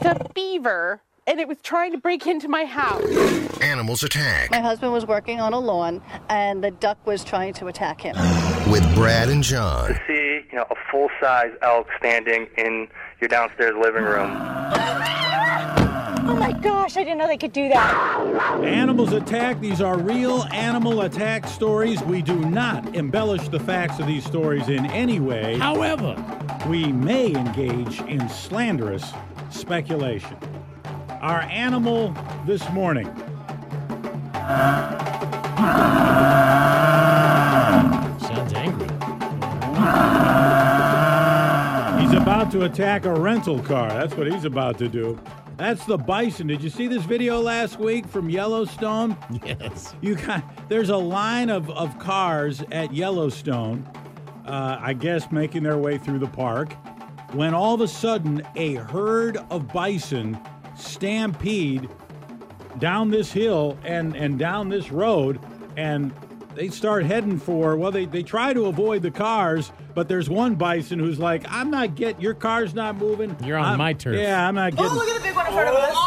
a beaver, and it was trying to break into my house. Animals Attack. My husband was working on a lawn, and the duck was trying to attack him. With Brad and John. To see, a full-size elk standing in your downstairs living room. Oh my gosh, I didn't know they could do that. Animals Attack. These are real animal attack stories. We do not embellish the facts of these stories in any way. However, we may engage in slanderous speculation. Our animal this morning. Sounds angry. He's about to attack a rental car. That's what he's about to do. That's the bison. Did you see this video last week from Yellowstone? Yes. There's a line of cars at Yellowstone, I guess making their way through the park, when all of a sudden a herd of bison stampede down this hill and down this road, and they start heading for, they try to avoid the cars, but there's one bison who's like, I'm not getting, your car's not moving. You're on my turf. Yeah, I'm not getting. Oh, look at the big one in front of us.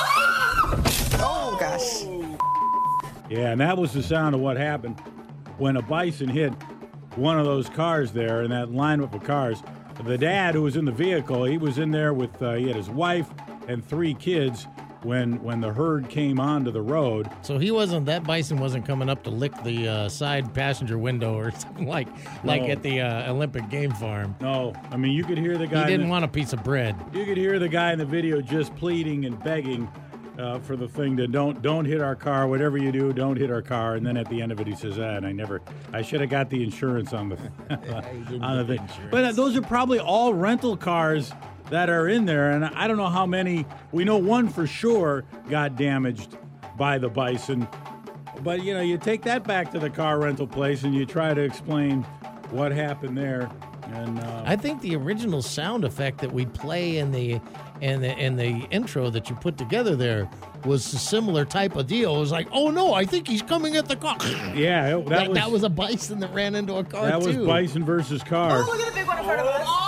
Oh, gosh. Yeah, and that was the sound of what happened when a bison hit one of those cars there in that lineup of cars. The dad who was in the vehicle, he was in there with, he had his wife and 3 kids when the herd came onto the road. So that bison wasn't coming up to lick the side passenger window or something like at the Olympic game farm. No, I mean, you could hear the guy. He didn't want a piece of bread. You could hear the guy in the video just pleading and begging for the thing to don't hit our car. Whatever you do, don't hit our car. And then at the end of it, he says, I should have got the insurance on the on the thing. But those are probably all rental cars that are in there, and I don't know how many. We know one for sure got damaged by the bison. But, you take that back to the car rental place and you try to explain what happened there. And I think the original sound effect that we play in the intro that you put together there was a similar type of deal. It was like, oh no, I think he's coming at the car. Yeah, that was a bison that ran into a car That was bison versus car. Oh, look at the big one in front of us.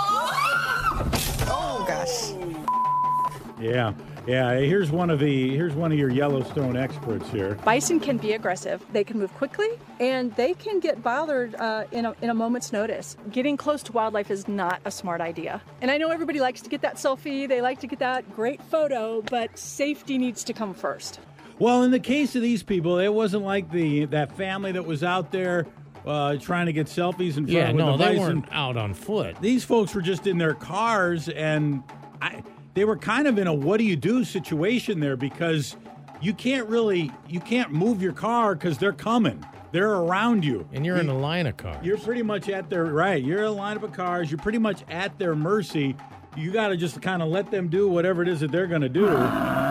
Oh, gosh. Yeah. Here's one of your Yellowstone experts here. Bison can be aggressive. They can move quickly, and they can get bothered in a moment's notice. Getting close to wildlife is not a smart idea. And I know everybody likes to get that selfie. They like to get that great photo, but safety needs to come first. Well, in the case of these people, it wasn't like that family that was out there trying to get selfies in front of the bison. They weren't out on foot. These folks were just in their cars, and they were kind of in a what do you do situation there, because you can't move your car because they're coming. They're around you. And you're in a line of cars. You're pretty much at their, right. You're in a line of cars. You're pretty much at their mercy. You got to just kind of let them do whatever it is that they're going to do.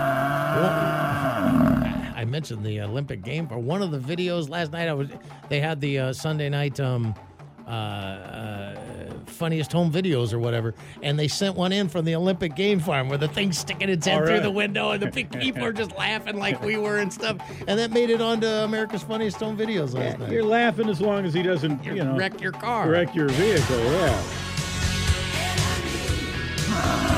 I mentioned the Olympic game. For one of the videos last night, they had the Sunday night funniest home videos or whatever, and they sent one in from the Olympic game farm where the thing's sticking its head through the window and the people are just laughing like we were and stuff, and that made it onto America's Funniest Home Videos last night. You're laughing as long as he doesn't, wreck your car, wreck your vehicle. Yeah.